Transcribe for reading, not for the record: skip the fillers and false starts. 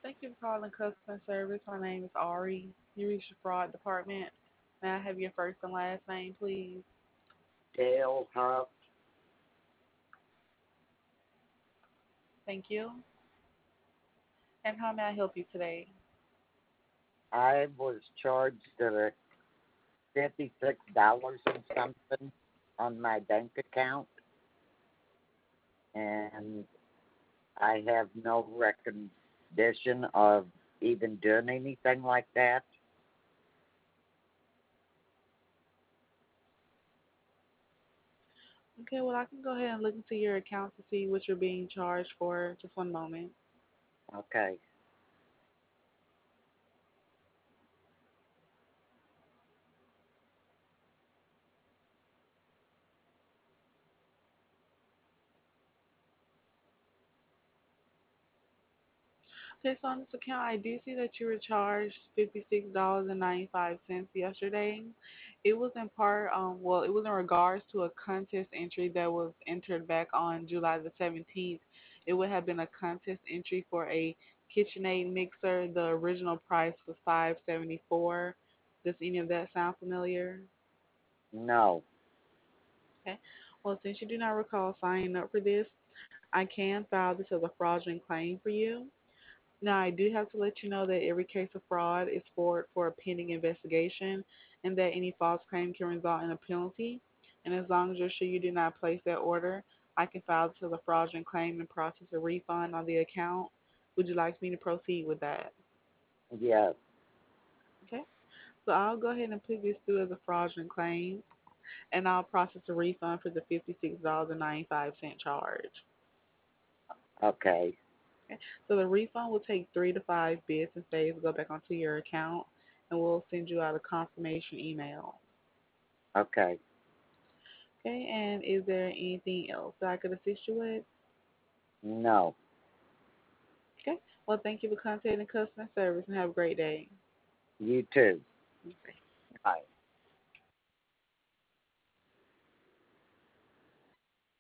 Thank you for calling customer service. My name is Ari. You reached the fraud department. May I have your first and last name, please? Dale Huff. Thank you. And how may I help you today? I was charged $56 and something on my bank account, and I have no recognition of even doing anything like that. Okay, well, I can go ahead and look into your account to see what you're being charged for. Just one moment. Okay. Okay, so on this account, I do see that you were charged $56.95 yesterday. It was in part, well, it was in regards to a contest entry that was entered back on July the 17th. It would have been a contest entry for a KitchenAid mixer. The original price was 574. Does any of that sound familiar? No. Okay. Well, since you do not recall signing up for this, I can file this as a fraudulent claim for you. Now, I do have to let you know that every case of fraud is forwarded for a pending investigation and that any false claim can result in a penalty. And as long as you're sure you did not place that order, I can file this as a fraudulent claim and process a refund on the account. Would you like me to proceed with that? Yes. Okay. So I'll go ahead and put this through as a fraudulent claim and I'll process a refund for the $56.95 charge. Okay. Okay. So the refund will take 3 to 5 business days to go back onto your account, and we'll send you out a confirmation email. Okay. Okay. And is there anything else that I could assist you with? No. Okay. Well, thank you for contacting customer service, and have a great day. You too. Okay. Bye.